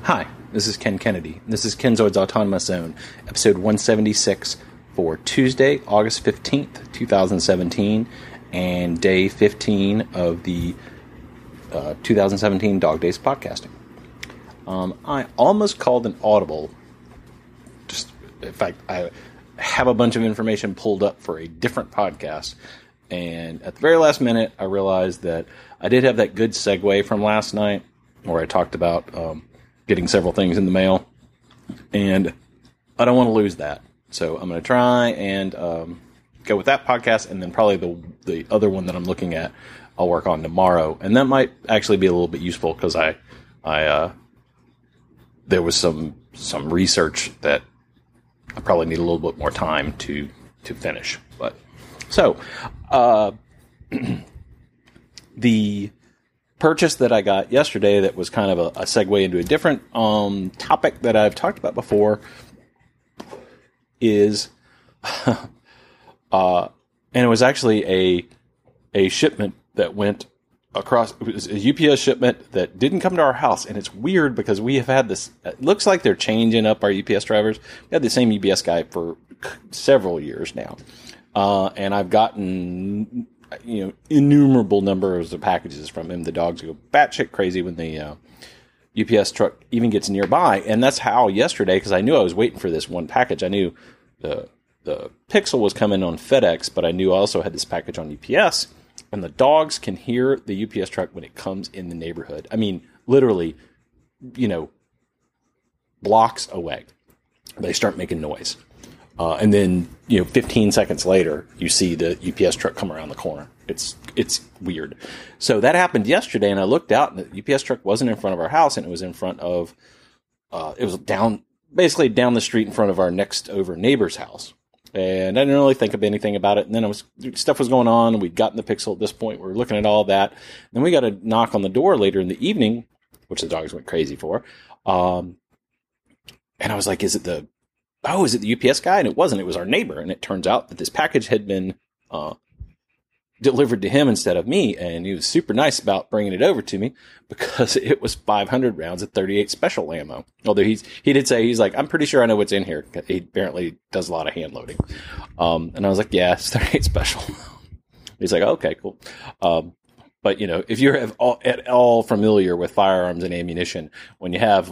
Hi, this is Ken Kennedy. This is Kenzoid's Autonomous Zone, episode 176 for Tuesday, August 15th, 2017, and day 15 of the 2017 Dog Days podcasting. I almost called an audible. In fact, I have a bunch of information pulled up for a different podcast, and at the very last minute, I realized that I did have that good segue from last night, where I talked about getting several things in the mail, and I don't want to lose that. So I'm going to try and go with that podcast, and then probably the other one that I'm looking at, I'll work on tomorrow, and that might actually be a little bit useful because I there was some research that I probably need a little bit more time to finish. But so the purchase that I got yesterday that was kind of a segue into a different topic that I've talked about before is and it was actually a shipment that went across. It was a UPS shipment that didn't come to our house, and it's weird because we have had this. It looks like they're changing up our UPS drivers. We had the same UPS guy for several years now, and I've gotten innumerable numbers of packages from him. The dogs go batshit crazy when the UPS truck even gets nearby, and that's how yesterday, because I knew I was waiting for this one package. I knew the Pixel was coming on FedEx, but I knew I also had this package on UPS, and the dogs can hear the UPS truck when it comes in the neighborhood. I mean, literally, blocks away. They start making noise. And then, 15 seconds later, you see the UPS truck come around the corner. It's weird. So that happened yesterday, and I looked out, and the UPS truck wasn't in front of our house, and it was in front of, it was basically down the street in front of our next over neighbor's house. And I didn't really think of anything about it. And then stuff was going on, and we'd gotten the Pixel at this point. We were looking at all that. Then we got a knock on the door later in the evening, which the dogs went crazy for. And I was like, is it the UPS guy? And it wasn't. It was our neighbor. And it turns out that this package had been delivered to him instead of me. And he was super nice about bringing it over to me because it was 500 rounds of .38 special ammo. Although he did say, he's like, I'm pretty sure I know what's in here. He apparently does a lot of hand loading. And I was like, yeah, it's .38 special. He's like, okay, cool. But if you're at all familiar with firearms and ammunition, when you have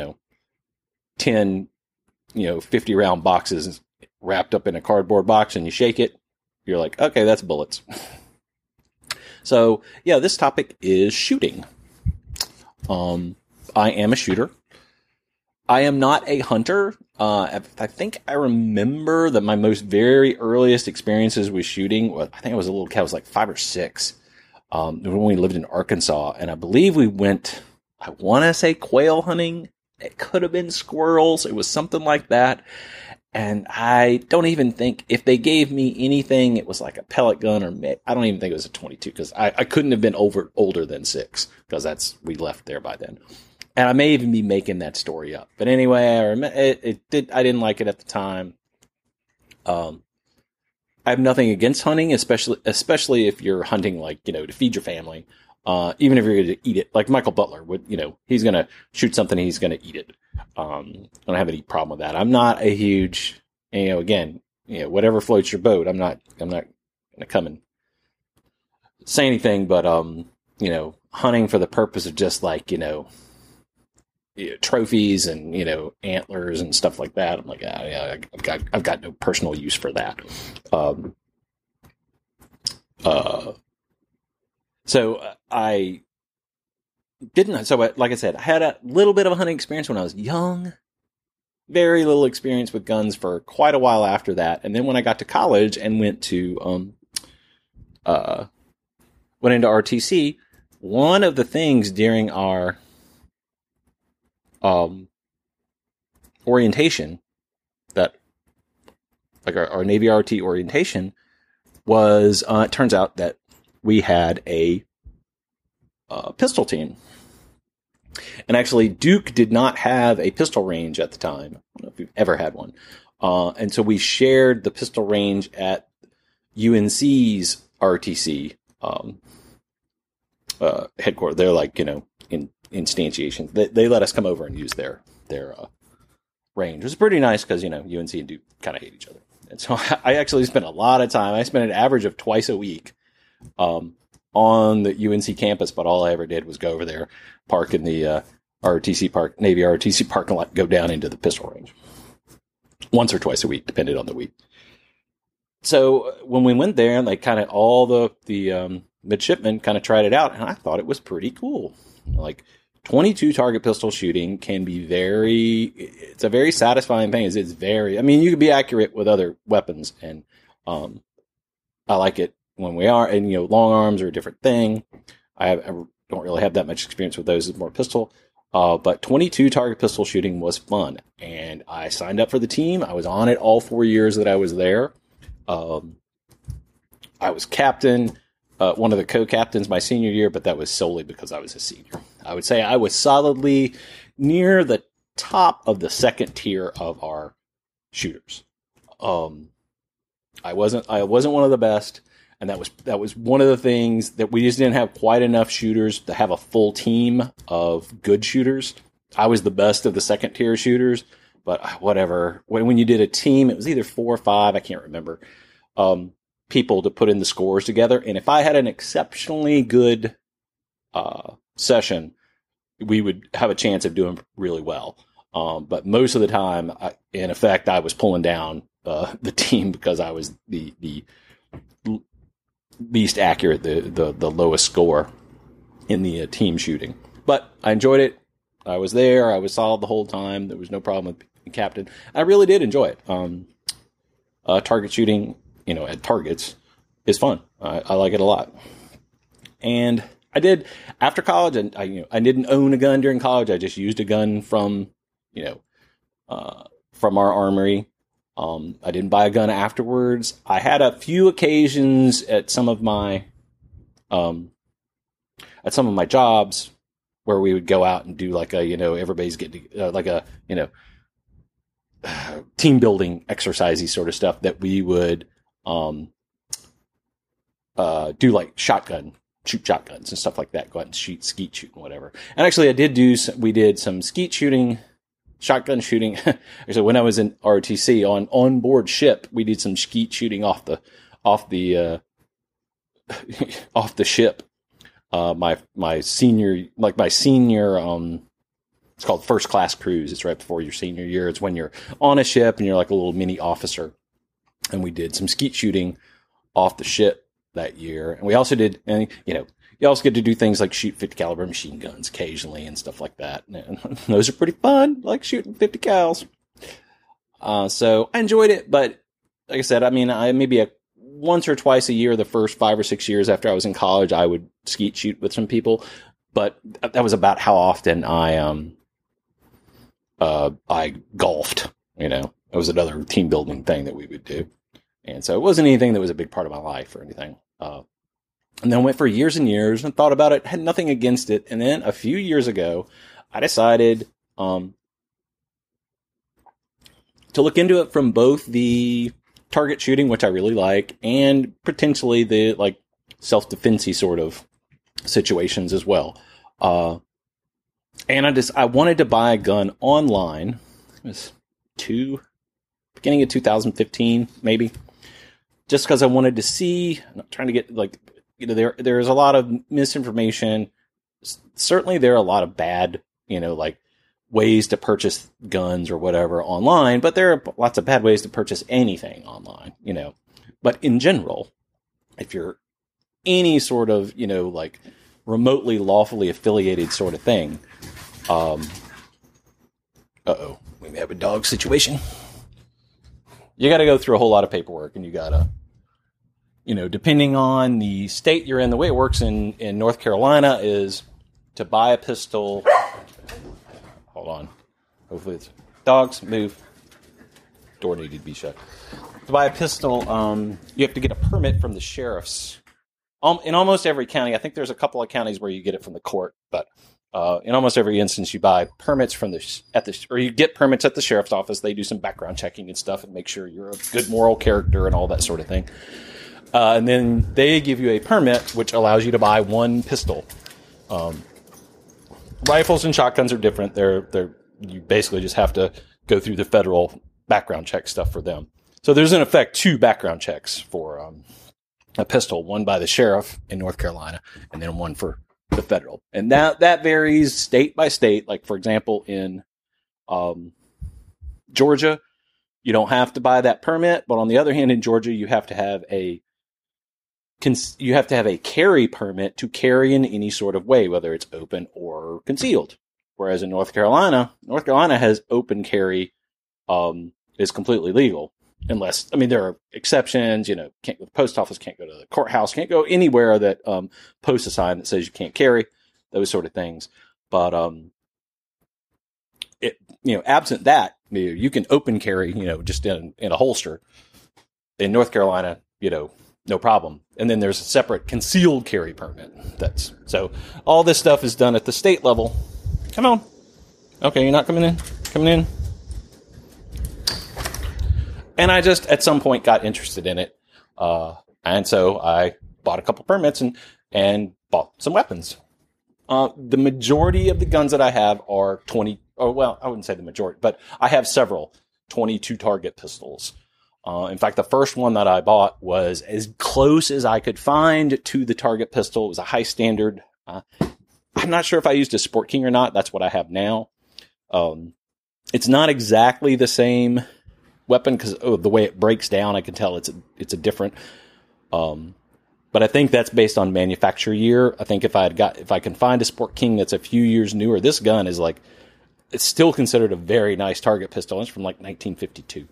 10 50 round boxes wrapped up in a cardboard box and you shake it, you're like, okay, that's bullets. So yeah, this topic is shooting. I am a shooter. I am not a hunter. I think I remember that my very earliest experiences with shooting, I think I was a little kid, I was like 5 or 6, when we lived in Arkansas, and I believe we went, I want to say quail hunting. It could have been squirrels. It was something like that. And I don't even think, if they gave me anything, it was like a pellet gun, or I don't even think it was a 22, because I couldn't have been older than 6, because we left there by then. And I may even be making that story up. But anyway, I didn't like it at the time. I have nothing against hunting, especially if you're hunting to feed your family. Even if you're going to eat it, like Michael Butler would, he's going to shoot something, he's going to eat it. I don't have any problem with that. I'm not a huge, whatever floats your boat. I'm not going to come and say anything, but, hunting for the purpose of just trophies and, antlers and stuff like that. I'm like, yeah, I've got no personal use for that. So I didn't. So like I said, I had a little bit of a hunting experience when I was young. Very little experience with guns for quite a while after that. And then when I got to college and went into RTC, one of the things during our orientation, that our Navy RT orientation, was it turns out that we had a pistol team. And actually, Duke did not have a pistol range at the time. I don't know if you've ever had one. And so we shared the pistol range at UNC's RTC headquarters. They're in instantiation. They let us come over and use their range. It was pretty nice because, UNC and Duke kind of hate each other. And so I actually spent a lot of time. I spent an average of twice a week on the UNC campus, but all I ever did was go over there, park in the ROTC park, Navy ROTC parking lot, go down into the pistol range. Once or twice a week, depending on the week. So when we went there, like kind of all the midshipmen kind of tried it out, and I thought it was pretty cool. Like 22 target pistol shooting can be it's a very satisfying thing. It's very, I mean, you can be accurate with other weapons, and I like it when we are, and long arms are a different thing. I don't really have that much experience with those. It's more pistol. But 22 target pistol shooting was fun, and I signed up for the team. I was on it all 4 years that I was there. I was captain, one of the co-captains my senior year, but that was solely because I was a senior. I would say I was solidly near the top of the second tier of our shooters. I wasn't one of the best, and that was one of the things that we just didn't have quite enough shooters to have a full team of good shooters. I was the best of the second tier shooters, but whatever. When you did a team, it was either 4 or 5, I can't remember, people to put in the scores together. And if I had an exceptionally good session, we would have a chance of doing really well. But most of the time, in effect, I was pulling down the team because I was the least accurate, the lowest score in the team shooting. But I enjoyed it. I was there. I was solid the whole time. There was no problem with being captain. I really did enjoy it. Target shooting, at targets is fun. I like it a lot. And I did after college, and I didn't own a gun during college. I just used a gun from our armory. I didn't buy a gun afterwards. I had a few occasions at some of my jobs where we would go out and do like a, everybody's getting like a, team building exercisey sort of stuff that we would do, like shoot shotguns and stuff like that. Go out and skeet shoot and whatever. And actually, we did some skeet shooting, shotgun shooting. Actually, when I was in ROTC on board ship, we did some skeet shooting off the ship. My senior, it's called first class cruise. It's right before your senior year. It's when you're on a ship and you're like a little mini officer. And we did some skeet shooting off the ship that year. And we also did, and you also get to do things like shoot 50 caliber machine guns occasionally and stuff like that. And those are pretty fun, like shooting 50 cals. So I enjoyed it, but like I said, I mean, maybe once or twice a year, the first 5 or 6 years after I was in college, I would skeet shoot with some people, but that was about how often I golfed. It was another team building thing that we would do. And so it wasn't anything that was a big part of my life or anything. And then went for years and years and thought about it, had nothing against it. And then a few years ago, I decided to look into it from both the target shooting, which I really like, and potentially the like self-defense-y sort of situations as well. And I wanted to buy a gun online. It was beginning of 2015, maybe. Just because I wanted to see, I'm not trying to get there's a lot of misinformation. Certainly there are a lot of bad, like ways to purchase guns or whatever online, but there are lots of bad ways to purchase anything online, But in general, if you're any sort of, like remotely lawfully affiliated sort of thing, we may have a dog situation. You got to go through a whole lot of paperwork, and you got to, depending on the state you're in, the way it works in North Carolina is to buy a pistol. Hold on. Hopefully it's dogs move. Door needed to be shut. To buy a pistol, you have to get a permit from the sheriff's. In almost every county, I think there's a couple of counties where you get it from the court, but in almost every instance, you buy permits or you get permits at the sheriff's office. They do some background checking and stuff and make sure you're a good moral character and all that sort of thing. And then they give you a permit, which allows you to buy one pistol. rifles and shotguns are different. You basically just have to go through the federal background check stuff for them. So there's in effect 2 background checks for a pistol, one by the sheriff in North Carolina, and then one for the federal. And that varies state by state. Like, for example, in Georgia, you don't have to buy that permit, but on the other hand, in Georgia, you have to have a carry permit to carry in any sort of way, whether it's open or concealed. Whereas in North Carolina has open carry, is completely legal. Unless, there are exceptions, can't go to the post office, can't go to the courthouse, can't go anywhere that posts a sign that says you can't carry, those sort of things. But, absent that, you can open carry, just in a holster. In North Carolina, no problem. And then there's a separate concealed carry permit. So all this stuff is done at the state level. Come on. Okay, you're not coming in? Coming in? And I just, at some point, got interested in it. And so I bought a couple permits and bought some weapons. The majority of the guns that I have are I wouldn't say the majority, but I have several 22 target pistols. In fact, the first one that I bought was as close as I could find to the target pistol. It was a high standard. I'm not sure if I used a Sport King or not. That's what I have now. It's not exactly the same weapon because the way it breaks down, I can tell it's a different. But I think that's based on manufacture year. I think if I can find a Sport King that's a few years newer, this gun is it's still considered a very nice target pistol. It's from 1952.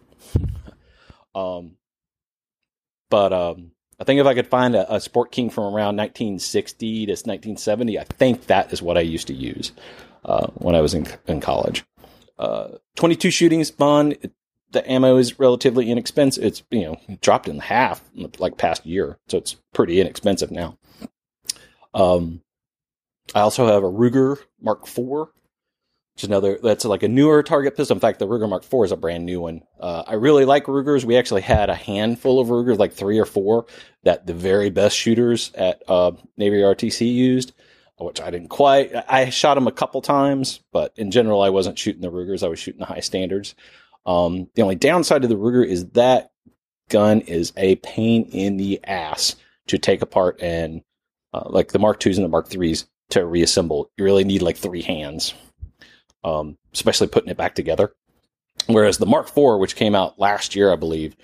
But I think if I could find a Sport King from around 1960 to 1970, I think that is what I used to use when I was in college. 22 shooting is fun. The ammo is relatively inexpensive. It's dropped in half in the past year, so it's pretty inexpensive now. I also have a Ruger Mark IV. That's like a newer target pistol. In fact, the Ruger Mark IV is a brand new one. I really like Rugers. We actually had a handful of Rugers, like 3 or 4, that the very best shooters at Navy RTC used, which I didn't quite. I shot them a couple times, but in general, I wasn't shooting the Rugers. I was shooting the high standards. The only downside to the Ruger is that gun is a pain in the ass to take apart and, like the Mark IIs and the Mark IIIs, to reassemble. You really need 3 hands. Especially putting it back together. Whereas the Mark IV, which came out last year, I believe,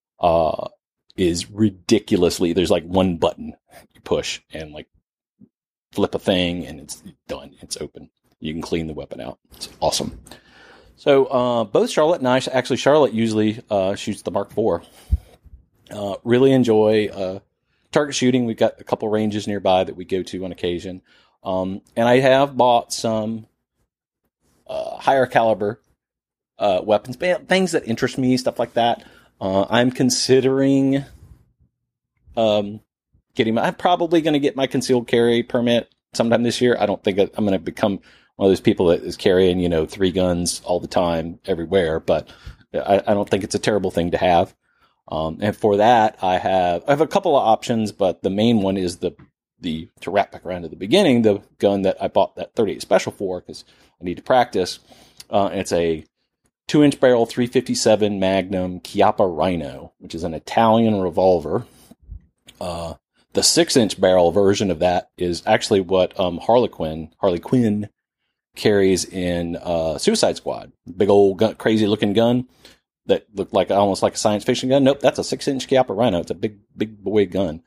is ridiculously, there's one button you push and flip a thing and it's done. It's open. You can clean the weapon out. It's awesome. So, both Charlotte and I, actually Charlotte usually, shoots the Mark IV. Really enjoy, target shooting. We've got a couple ranges nearby that we go to on occasion. And I have bought some, higher caliber weapons, things that interest me, stuff like that. I'm considering I'm probably going to get my concealed carry permit sometime this year. I don't think I'm going to become one of those people that is carrying 3 guns all the time everywhere, but I don't think it's a terrible thing to have. And for that, I have a couple of options, but the main one is to wrap back around to the beginning, the gun that I bought that 38 Special for, because I need to practice. It's a 2-inch barrel 357 Magnum Chiappa Rhino, which is an Italian revolver. The 6-inch barrel version of that is actually what Harley Quinn carries in Suicide Squad. Big old crazy looking gun that looked almost like a science fiction gun. Nope, that's a 6-inch Chiappa Rhino. It's a big boy gun.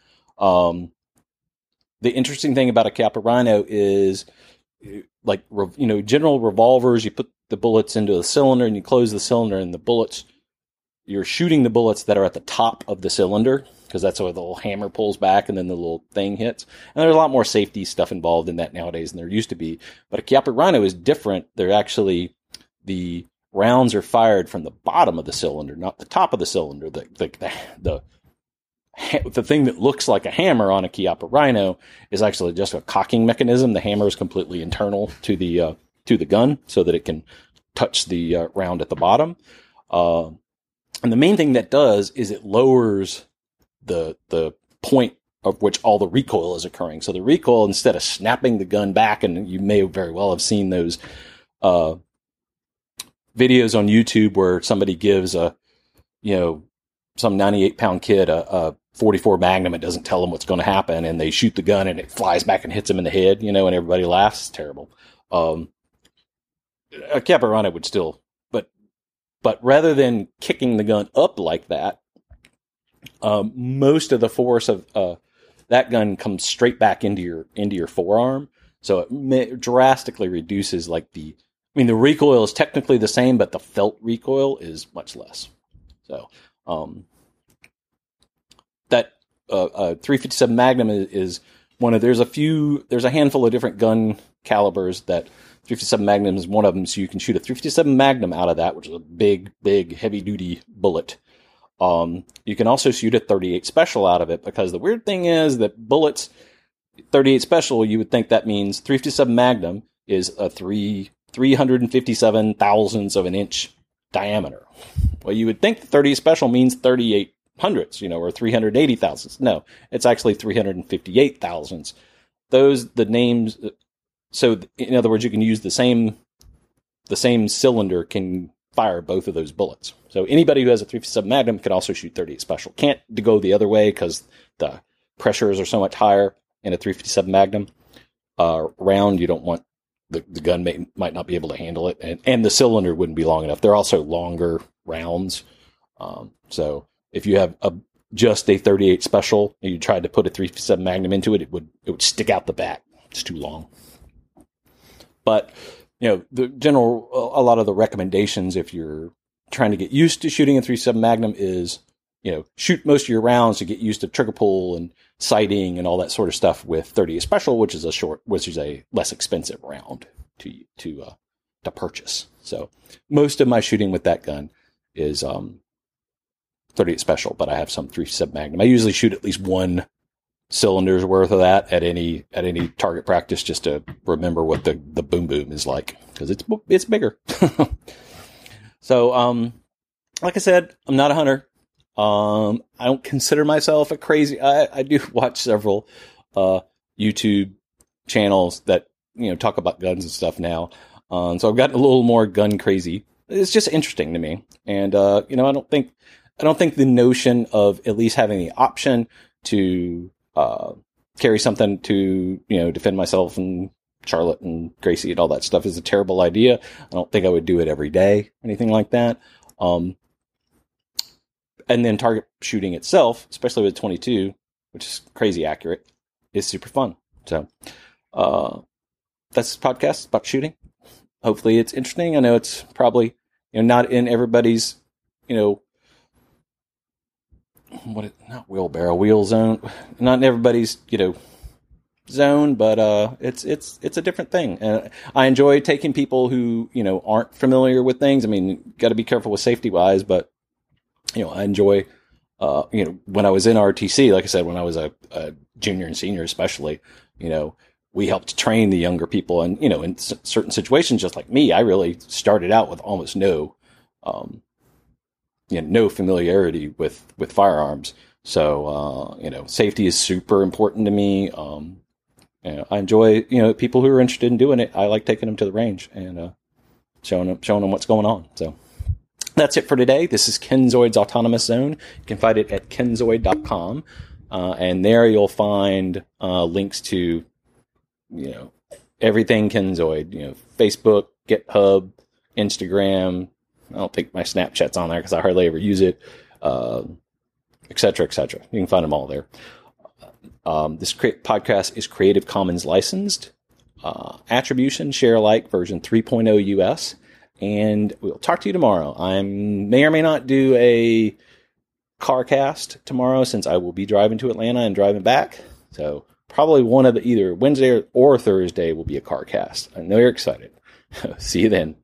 The interesting thing about a Chiappa Rhino is, general revolvers, you put the bullets into the cylinder and you close the cylinder, and you're shooting the bullets that are at the top of the cylinder, because that's where the little hammer pulls back and then the little thing hits. And there's a lot more safety stuff involved in that nowadays than there used to be. But a Chiappa Rhino is different. The rounds are fired from the bottom of the cylinder, not the top of the cylinder. The thing that looks like a hammer on a Chiappa Rhino is actually just a cocking mechanism. The hammer is completely internal to the gun, so that it can touch the round at the bottom. And the main thing that does is it lowers the point of which all the recoil is occurring. So the recoil, instead of snapping the gun back, and you may very well have seen those videos on YouTube where somebody gives some 98-pound kid a 44 Magnum and doesn't tell them what's going to happen, and they shoot the gun and it flies back and hits him in the head, and everybody laughs. It's terrible. A Caparana would still, but rather than kicking the gun up like that, most of the force of that gun comes straight back into your forearm. So it drastically reduces the recoil is technically the same, but the felt recoil is much less. So that 357 Magnum is one of, there's a handful of different gun calibers that 357 Magnum is one of them. So you can shoot a 357 Magnum out of that, which is a big, big, heavy duty bullet. You can also shoot a 38 Special out of it, because the weird thing is that bullets, 38 Special, you would think that means 357 Magnum is a 357 thousandths of an inch diameter. Well, you would think the 38 Special means 38 hundredths, or 380 thousandths. No, it's actually 358 thousandths. The names. So in other words, you can use the same cylinder can fire both of those bullets. So anybody who has a 357 Magnum can also shoot 38 Special. Can't go the other way because the pressures are so much higher in a 357 Magnum round. You don't want the gun might not be able to handle it, and the cylinder wouldn't be long enough. They're also longer rounds. So if you have just a 38 Special and you tried to put a 357 Magnum into it, it would stick out the back. It's too long. But a lot of the recommendations, if you're trying to get used to shooting a 357 Magnum, is, shoot most of your rounds to get used to trigger pull and sighting and all that sort of stuff with 38 Special, which is a less expensive round to purchase. So most of my shooting with that gun is 38 Special, but I have some 357 Magnum. I usually shoot at least one cylinder's worth of that at any target practice, just to remember what the boom boom is like, because it's bigger. So like I said, I'm not a hunter. I don't consider myself a crazy. I do watch several YouTube channels that talk about guns and stuff now. So I've gotten a little more gun crazy. It's just interesting to me, and I don't think the notion of at least having the option to carry something to, defend myself and Charlotte and Gracie and all that stuff is a terrible idea. I don't think I would do it every day, anything like that. And then target shooting itself, especially with 22, which is crazy accurate, is super fun. So, that's this podcast about shooting. Hopefully it's interesting. I know it's probably, not in everybody's, not wheel zone, not in everybody's, zone, but it's a different thing. I enjoy taking people who, aren't familiar with things. I mean, got to be careful with safety wise, but I enjoy, when I was in RTC, like I said, when I was a junior and senior, especially, we helped train the younger people, and, in certain situations, just like me, I really started out with almost no familiarity with firearms. So, safety is super important to me. I enjoy, people who are interested in doing it. I like taking them to the range and showing them what's going on. So that's it for today. This is Kenzoid's Autonomous Zone. You can find it at kenzoid.com. And there you'll find links to, everything Kenzoid, Facebook, GitHub, Instagram. I don't think my Snapchat's on there because I hardly ever use it, et cetera, et cetera. You can find them all there. This podcast is Creative Commons licensed, attribution, share alike, version 3.0 US, and we'll talk to you tomorrow. I may or may not do a car cast tomorrow, since I will be driving to Atlanta and driving back. So probably one of either Wednesday or Thursday will be a car cast. I know you're excited. See you then.